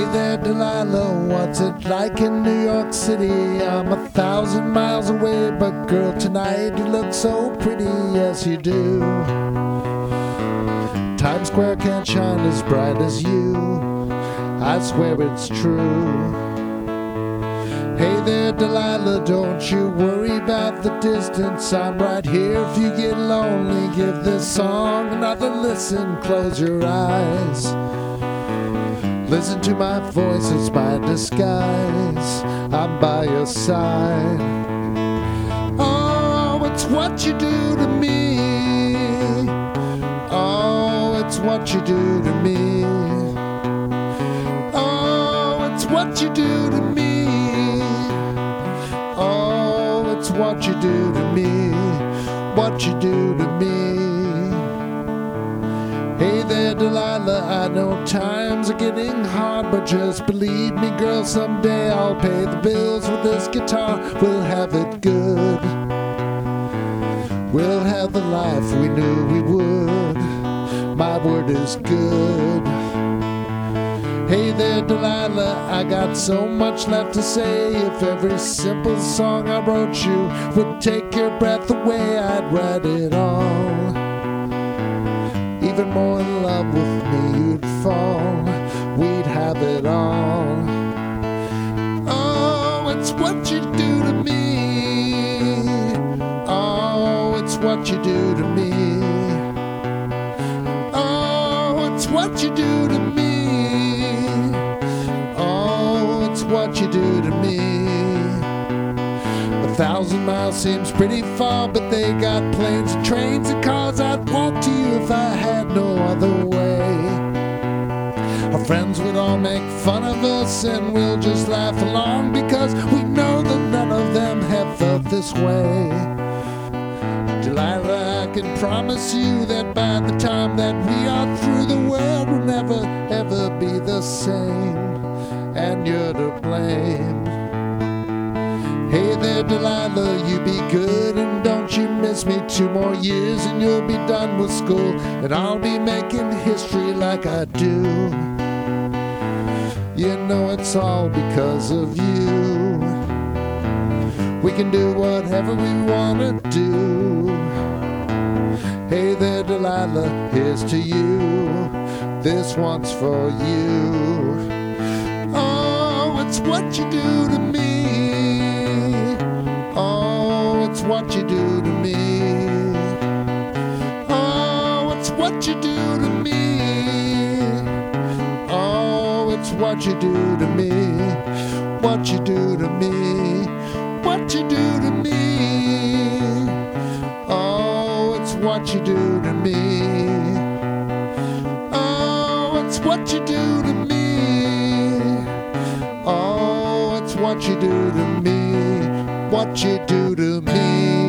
there, Delilah, what's it like in New York City? I'm 1,000 miles away, but girl, tonight you look so pretty, yes you do. Times Square can't shine as bright as you, I swear it's true. Hey there, Delilah, don't you worry about the distance. I'm right here if you get lonely. Give this song another listen, close your eyes. Listen to my voice, it's my disguise. I'm by your side. Oh, it's what you do to me. Oh, it's what you do to me. Oh, it's what you do to me. Oh, it's what you do to me. What you do to me. Hey there, Delilah, I know times are getting hard, but just believe me, girl, someday I'll pay the bills with this guitar. We'll have it good. We'll have the life we knew we would. My word is good. Hey there, Delilah, I got so much left to say. If every simple song I wrote you would take your breath away, I'd write it all. Even more in love with me you'd fall. We'd have it all. Oh, it's what you do to me. Oh, it's what you do to me. Oh, it's what you do to me. Oh, it's what you do to me. 1,000 miles seems pretty far, but they got planes and trains and cars. I'd walk to you if I had no other way. Our friends would all make fun of us and we'll just laugh along, because we know that none of them have felt this way. Delilah, I can promise you that by the time that we are through, the world will never ever be the same, and you're to blame. Hey there, Delilah, you be good and don't you miss me. 2 more years and you'll be done with school, and I'll be making history like I do. You know it's all because of you. We can do whatever we wanna do. Hey there, Delilah, here's to you. This one's for you. Oh, it's what you do to me. Oh, it's what you do to me. Oh, it's what you do to me. Oh, it's what you do to me. What you do to me. What you do to me. Oh, it's what you do to me. Oh, it's what you do to me. Oh, it's what you do to me. What you do to me.